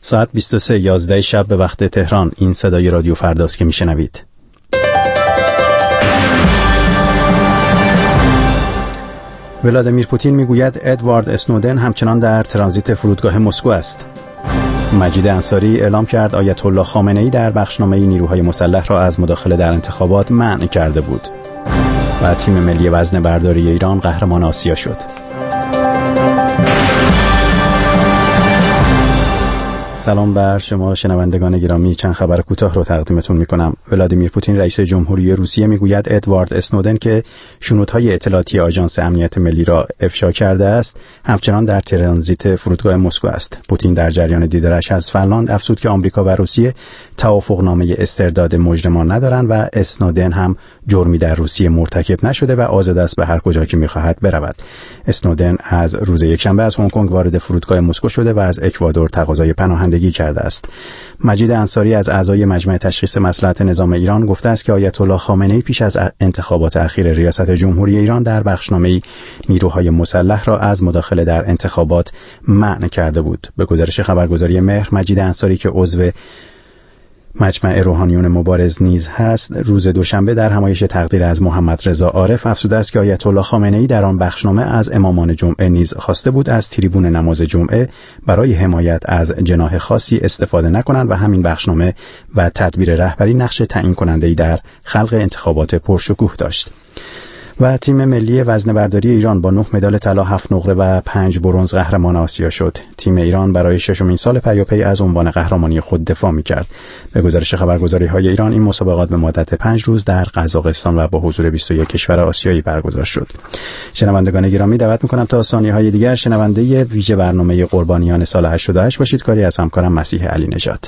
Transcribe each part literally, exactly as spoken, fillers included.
ساعت بیست و سه یازده شب به وقت تهران. این صدای رادیو فرداست که میشنوید. ولادیمیر پوتین میگوید ادوارد اسنودن همچنان در ترانزیت فرودگاه مسکو است. مجید انصاری اعلام کرد آیت الله خامنه‌ای در بخشنامه نیروهای مسلح را از مداخله در انتخابات منع کرده بود. و تیم ملی وزنه برداری ایران قهرمان آسیا شد. سلام بر شما شنوندگان گرامی، چند خبر کوتاه رو تقدیمتون میکنم. ولادیمیر پوتین رئیس جمهوری روسیه میگوید ادوارد اسنودن که شنودهای اطلاعاتی آژانس امنیت ملی را افشا کرده است همچنان در ترانزیت فرودگاه مسکو است. پوتین در جریان دیدارش از فنلاند افزود که آمریکا و روسیه توافقنامه استرداد مجرمان ندارند و اسنودن هم جرمی در روسیه مرتکب نشده و آزاد است به هر کجا که میخواهد برود. اسنودن از روز یکشنبه از هنگ کنگ وارد فرودگاه مسکو شده و از اکوادور تقاضای پناهندگی کرده است. مجید انصاری از اعضای مجمع تشخیص مصلحت نظام ایران گفته است که آیت الله خامنه‌ای پیش از انتخابات اخیر ریاست جمهوری ایران در بخشنامه‌ای نیروهای مسلح را از مداخله در انتخابات منع کرده بود. به گزارش خبرگزاری مهر، مجید انصاری که عضو مجمع روحانیون مبارز نیز هست، روز دوشنبه در همایش تقدیر از محمد رضا عارف افزوده است که آیت الله خامنه‌ای در آن بخشنامه از امامان جمعه نیز خواسته بود از تریبون نماز جمعه برای حمایت از جناح خاصی استفاده نکنند و همین بخشنامه و تدبیر رهبری نقش تعیین کننده‌ای در خلق انتخابات پرشکوه داشت. و تیم ملی وزنه برداری ایران با نه مدال طلا، هفت نقره و پنج برنز قهرمان آسیا شد. تیم ایران برای ششمین سال پیاپی از عنوان قهرمانی خود دفاع می‌کرد. به گزارش خبرگزاری‌های ایران این مسابقات به مدت پنج روز در قزاقستان و با حضور بیست و یک کشور آسیایی برگزار شد. شنوندگان گرامی، دعوت می‌کنم تا ثانیه‌های دیگر شنونده ویژه برنامه قربانیان سال هشتاد و هشت باشید. کاری از همکارم مسیح علی نژاد.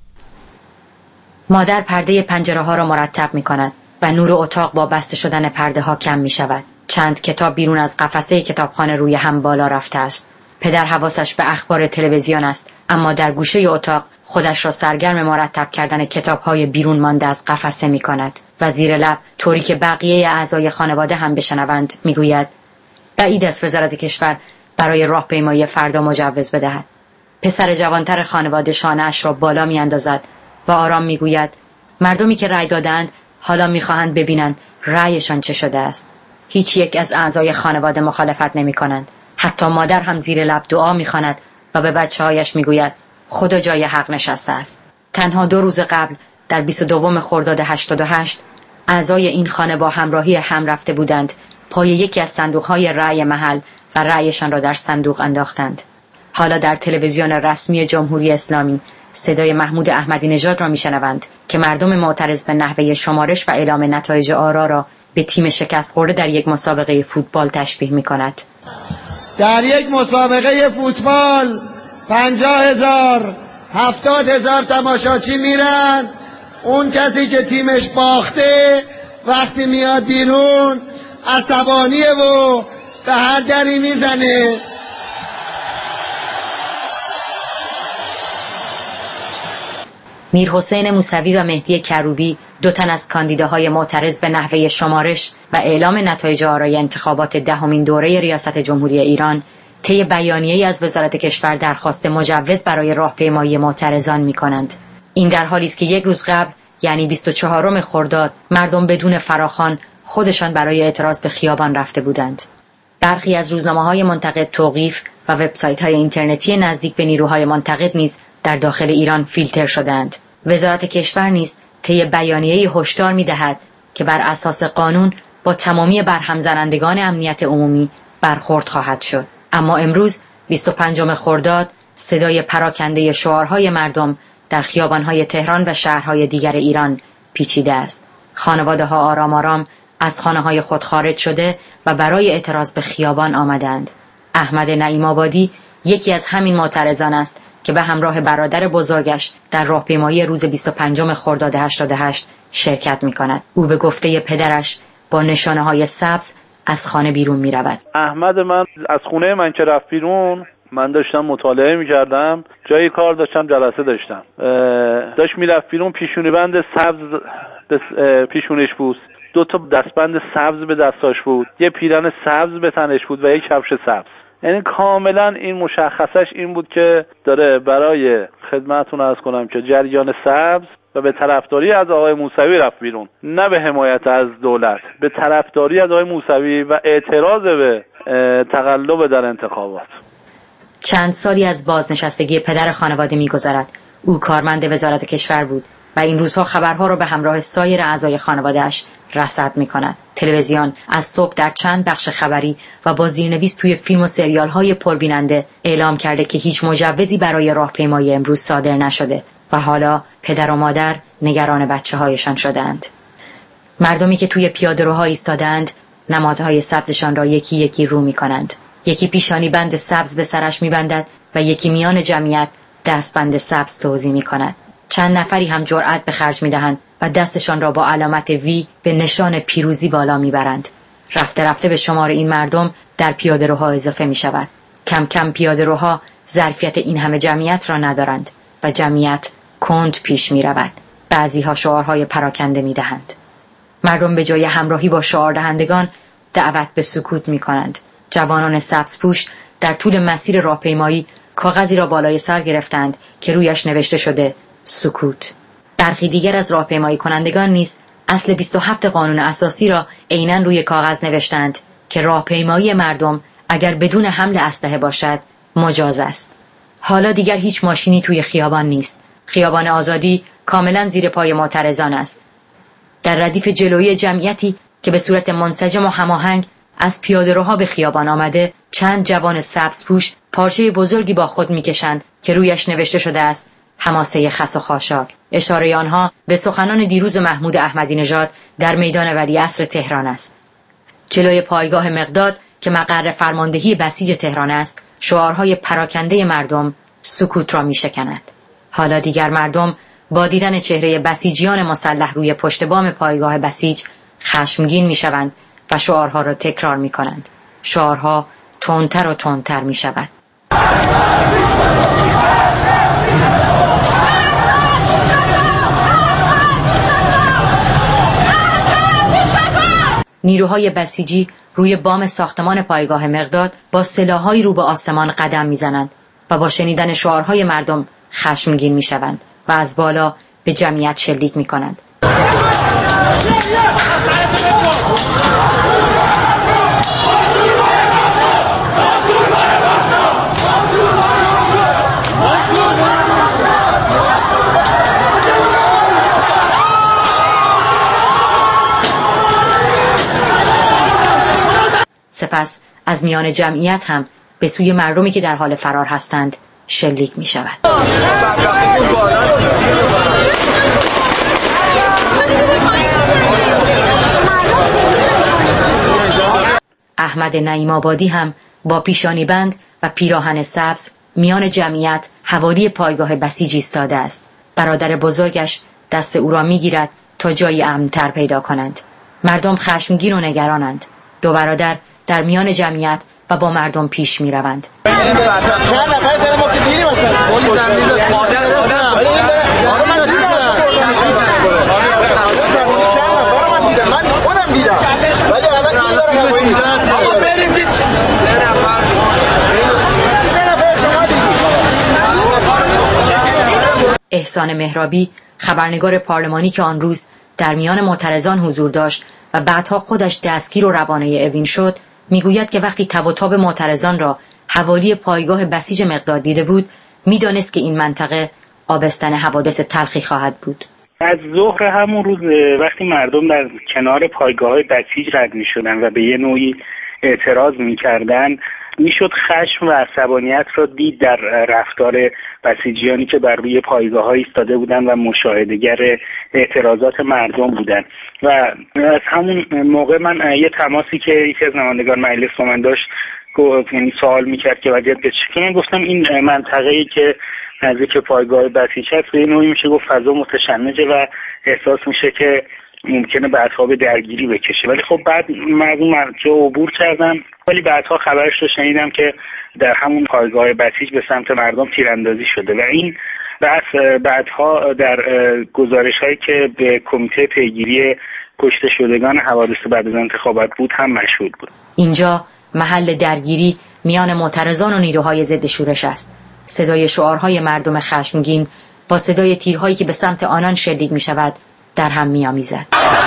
مادر پرده پنجره‌ها را مرتب می‌کند و نور اتاق با بسته شدن پرده ها کم می شود. چند کتاب بیرون از قفسه کتابخانه روی هم بالا رفته است. پدر حواسش به اخبار تلویزیون است، اما در گوشه اتاق خودش را سرگرم مرتب کردن کتاب های بیرون مانده از قفسه می کند و زیر لب طوری که بقیه اعضای خانواده هم بشنوند می گوید بعید است وزارت کشور برای راهپیمایی فردا مجوز بدهد. پسر جوانتر خانواده شانه‌اش را بالا می اندازد و آرام می گوید مردمی که رأی دادند حالا می‌خواهند ببینند رأیشان چه شده است. هیچ یک از اعضای خانواده مخالفت نمی‌کنند. حتی مادر هم زیر لب دعا می‌خواند و به بچه‌هایش می‌گوید خدا جای حق نشسته است. تنها دو روز قبل در بیست و دوم خرداد هشتاد و هشت اعضای این خانه با همراهی هم رفته بودند پای یکی از صندوق‌های رأی محل و رأیشان را در صندوق انداختند. حالا در تلویزیون رسمی جمهوری اسلامی صدای محمود احمدی نژاد را میشنوند که مردم معترض به نحوه شمارش و اعلام نتایج آرا را به تیم شکست خورده در یک مسابقه فوتبال تشبیه میکند. در یک مسابقه فوتبال پنجاه هزار هفتاد هزار تماشاچی میرن. اون کسی که تیمش باخته وقتی میاد بیرون عصبانیه و به هر دری میزنه. میر حسین موسوی و مهدی کروبی، دو تن از کاندیداهای معترض به نحوه شمارش و اعلام نتایج آرای انتخابات دهمین دوره ریاست جمهوری ایران، طی بیانیه‌ای از وزارت کشور درخواست مجوز برای راهپیمایی معترضان می‌کنند. این در حالی است که یک روز قبل، یعنی بیست و چهارم خرداد، مردم بدون فراخوان خودشان برای اعتراض به خیابان رفته بودند. برخی از روزنامه‌های منتقد توقیف و وبسایت‌های اینترنتی نزدیک به نیروهای منتقد نیز در داخل ایران فیلتر شدند. وزارت کشور نیز طی بیانیه‌ای هشدار می‌دهد که بر اساس قانون با تمامی برهم زنندگان امنیت عمومی برخورد خواهد شد. اما امروز بیست و پنجم خرداد صدای پراکنده شعارهای مردم در خیابان‌های تهران و شهرهای دیگر ایران پیچیده است. خانواده‌ها آرام آرام از خانه‌های خود خارج شده و برای اعتراض به خیابان آمدند. احمد نعیم آبادی یکی از همین معترضان است که به همراه برادر بزرگش در راهپیمایی روز بیست و پنجم خرداد هشتاد و هشت شرکت می‌کند. او به گفته پدرش با نشانه‌های سبز از خانه بیرون می‌رود. احمد من از خونه من که رفت بیرون، من داشتم مطالعه می‌کردم، جای کار داشتم، جلسه داشتم، داشت میرفت بیرون، پیشونی بند سبز پیشونش بود، دو تا دستبند سبز به دستاش بود، یه پیرن سبز به تنش بود و یک کفش سبز. یعنی کاملا این مشخصش این بود که داره برای خدمتتون عرض کنم که جریان سبز و به طرفداری از آقای موسوی رفت بیرون، نه به حمایت از دولت، به طرفداری از آقای موسوی و اعتراض به تقلب در انتخابات. چند سالی از بازنشستگی پدر خانواده می‌گذرد. او کارمند وزارت کشور بود و این روزها خبرها را به همراه سایر اعضای خانواده‌اش رصد می‌کند. تلویزیون از صبح در چند بخش خبری و با زیرنویس توی فیلم و سریال‌های پربیننده اعلام کرده که هیچ مجوزی برای راهپیمایی امروز صادر نشده و حالا پدر و مادر نگران بچه‌هایشان شدند. مردمی که توی پیاده‌روها ایستادند نمادهای سبزشان را یکی یکی رو می‌کنند. یکی پیشانی بند سبز به سرش می‌بندد و یکی میان جمعیت دستبند سبز توزیع می‌کند. چند نفری هم جرأت به خرج می‌دهند و دستشان را با علامت وی به نشان پیروزی بالا می‌برند. رفته رفته به شمار این مردم در پیاده‌روها اضافه می‌شود. کم کم پیاده‌روها ظرفیت این همه جمعیت را ندارند و جمعیت کند پیش می‌رود. بعضی‌ها شعارهای پراکنده می‌دهند. مردم به جای همراهی با شعار دهندگان دعوت به سکوت می‌کنند. جوانان سبزپوش در طول مسیر راهپیمایی کاغذی را بالای سر گرفتند که رویش نوشته شده سکوت. برخی دیگر از راهپیمایی کنندگان نیز اصل بیست و هفت قانون اساسی را عیناً روی کاغذ نوشتند که راهپیمایی مردم اگر بدون حمل اسلحه باشد مجاز است. حالا دیگر هیچ ماشینی توی خیابان نیست. خیابان آزادی کاملا زیر پای معترضان است. در ردیف جلویی جمعیتی که به صورت منسجم و هماهنگ از پیاده‌روها به خیابان آمده، چند جوان سبزپوش پارچه بزرگی با خود می‌کشند که رویش نوشته شده است حماسه خس و خاشاک. اشاره آنها به سخنان دیروز محمود احمدی نژاد در میدان ولیعصر تهران است. جلوی پایگاه مقداد که مقر فرماندهی بسیج تهران است، شعارهای پراکنده مردم سکوت را می‌شکند. حالا دیگر مردم با دیدن چهره بسیجیان مسلح روی پشت بام پایگاه بسیج خشمگین می‌شوند و شعارها را تکرار می‌کنند. شعارها تندتر و تندتر می‌شود. نیروهای بسیجی روی بام ساختمان پایگاه مقداد با سلاح‌هایی رو به آسمان قدم می‌زنند و با شنیدن شعارهای مردم خشمگین می‌شوند و از بالا به جمعیت شلیک می‌کنند. سپس از میان جمعیت هم به سوی مردمی که در حال فرار هستند شلیک می شود. احمد نعیم آبادی هم با پیشانی بند و پیراهن سبز میان جمعیت حوالی پایگاه بسیج ایستاده است. برادر بزرگش دست او را می گیرد تا جایی امن‌تر پیدا کنند. مردم خشمگین و نگرانند. دو برادر در میان جمعیت و با مردم پیش می روند. احسان مهرابی خبرنگار پارلمانی که آن روز در میان معترضان حضور داشت و بعدها خودش دستگیر و روانه اوین شد، میگوید که وقتی تب و تاب معترضان را حوالی پایگاه بسیج مقداد دیده بود، میدانست که این منطقه آبستن حوادث تلخی خواهد بود. از ظهر همون روز وقتی مردم در کنار پایگاه بسیج رد می‌شدن و به یه نوعی اعتراض می‌کردن، میشد خشم و عصبانیت را دید در رفتار بسیجیانی که بر روی پایگاه‌ها ایستاده بودند و مشاهده‌گر اعتراضات مردم بودند. و از همون موقع من یه تماسی که یکی از نمایندگان مجلس با من داشت، یعنی سوال میکرد که وضعیت به چه، من گفتم این منطقه‌ای که نزدیک پایگاه بسیج هست به نوعی میشه گفت فضا متشنجه و احساس میشه که ممکنه بعدها به درگیری بکشه. ولی خب بعد مردم جا عبور کردن، ولی بعدها خبرش رو شنیدم که در همون پایگاه بسیج به سمت مردم تیراندازی شده و این بحث بعدها در گزارش‌هایی که به کمیته پیگیری کشته شدگان حوادث بعد از انتخابات بود هم مشهود بود. اینجا محل درگیری میان معترضان و نیروهای ضد شورش است. صدای شعارهای مردم خشمگین با صدای تیرهایی که به سمت آنان شلیک می شود در هم می آمیزد.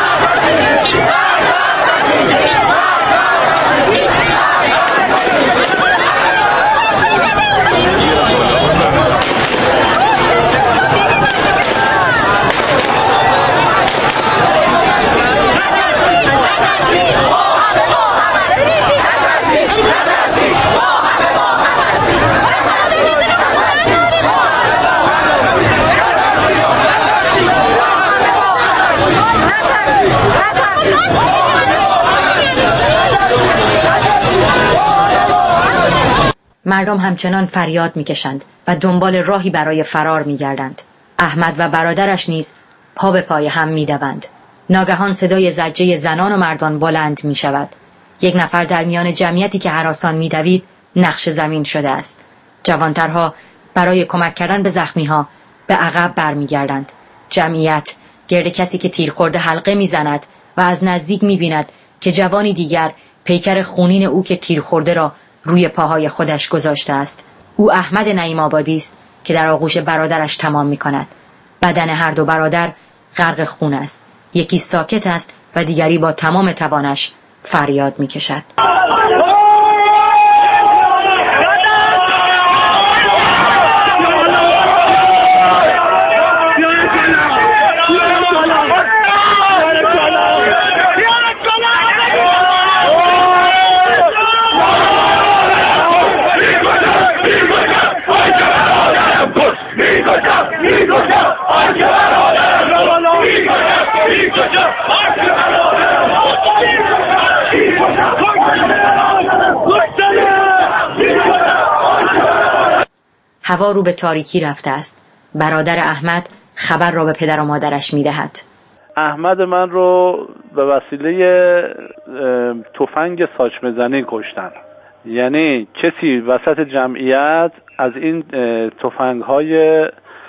مردم همچنان فریاد میکشند و دنبال راهی برای فرار میگردند. احمد و برادرش نیز پا به پای هم میدوند. ناگهان صدای زجه زنان و مردان بلند میشود. یک نفر در میان جمعیتی که هراسان میدوید نقش زمین شده است. جوانترها برای کمک کردن به زخمیها به عقب برمیگردند. جمعیت گرد کسی که تیر خورده حلقه میزند و از نزدیک میبیند که جوانی دیگر پیکر خونین او که تیر خورده را روی پاهای خودش گذاشته است. او احمد نعیم آبادی است که در آغوش برادرش تمام می کند. بدن هر دو برادر غرق خون است. یکی ساکت است و دیگری با تمام توانش فریاد می کشد. هوا رو به تاریکی رفته است. برادر احمد خبر را به پدر و مادرش می دهد. احمد من رو به وسیله تفنگ ساچمه زنی کشتن. یعنی کسی وسط جمعیت از این تفنگ های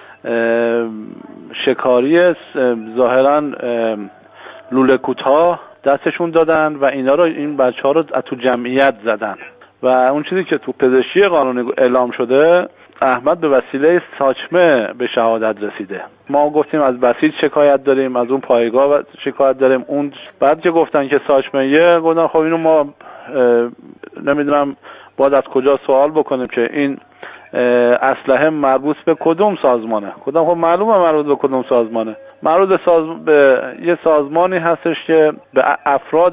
شکاری ظاهرا لوله کوتاه دستشون دادن و اینا رو این بچه ها رو تو جمعیت زدن و اون چیزی که تو پزشکی قانونی اعلام شده احمد به وسیله ساچمه به شهادت رسیده. ما گفتیم از بسیج شکایت داریم، از اون پایگاه شکایت داریم. اون بعد که گفتن که ساچمه یه گفتن خب اینو ما نمیدونم باید از کجا سوال بکنیم که این اسلحه مربوط به کدوم سازمانه. کدوم خب معلومه مربوط به کدوم سازمانه. مربوط به, ساز... به یه سازمانی هستش که به افراد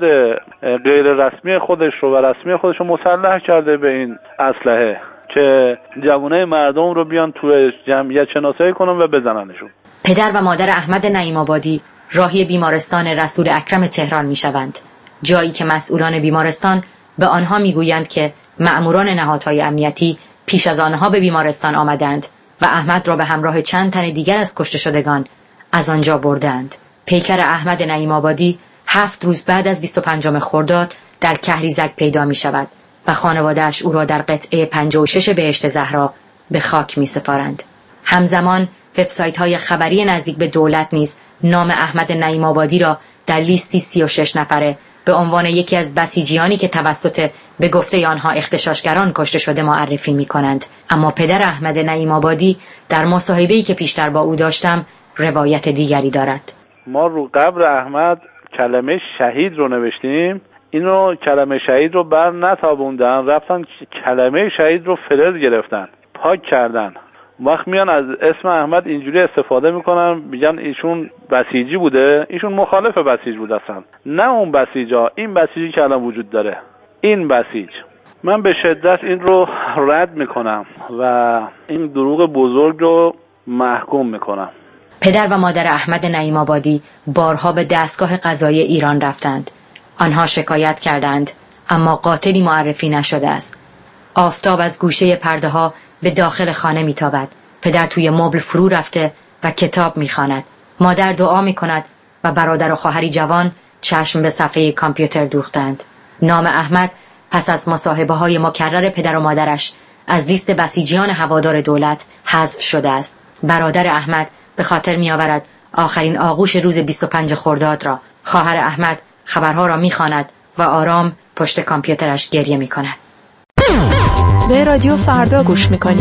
غیر رسمی خودش رو و رسمی خودش رو مسلح کرده به این اسلحه که جوانه مردم رو بیان توی جمعیت شناسایی کنن و بزننشون. پدر و مادر احمد نعیم آبادی راهی بیمارستان رسول اکرم تهران می شوند. جایی که مسئولان بیمارستان به آنها می گویند که مأموران نهادهای امنیتی پیش از آنها به بیمارستان آمدند و احمد را به همراه چند تن دیگر از کشته شدگان از آنجا بردند. پیکر احمد نعیم آبادی هفت روز بعد از بیست و پنجم خرداد در کهریزک پیدا می شود و خانواده‌اش او را در قطعه پنجاه و شش بهشت زهرا به خاک می سپارند. همزمان وبسایت‌های خبری نزدیک به دولت نیز نام احمد نعیم آبادی را در لیستی سی و شش نفره به عنوان یکی از بسیجیانی که توسط به گفته آنها اغتشاشگران کشته شده معرفی می کنند. اما پدر احمد نعیم آبادی در مصاحبه‌ای که پیشتر با او داشتم روایت دیگری دارد. ما رو قبر احمد کلمه شهید رو نوشتیم، اینو کلمه شهید رو بر نتابوندن، رفتن کلمه شهید رو فلز گرفتن، پاک کردن. وقت میان از اسم احمد اینجوری استفاده میکنن، میگن ایشون بسیجی بوده، ایشون مخالف بسیج بود اصلا. نه اون بسیجا، این بسیجی که الان وجود داره، این بسیج. من به شدت این رو رد میکنم و این دروغ بزرگ رو محکوم میکنم. پدر و مادر احمد نعیم آبادی بارها به دستگاه قضایی ایران رفتند. آنها شکایت کردند اما قاتلی معرفی نشده است. آفتاب از گوشه پرده ها به داخل خانه میتابد. پدر توی مبل فرو رفته و کتاب میخواند. مادر دعا میکند و برادر و خواهری جوان چشم به صفحه کامپیوتر دوختند. نام احمد پس از مصاحبه های مکرر پدر و مادرش از لیست بسیجیان هوادار دولت حذف شده است. برادر احمد به خاطر میآورد آخرین آغوش روز بیست و پنج خرداد را. خواهر احمد خبرها را میخواند و آرام پشت کامپیوترش گریه میکند. به رادیو فردا گوش میکنی.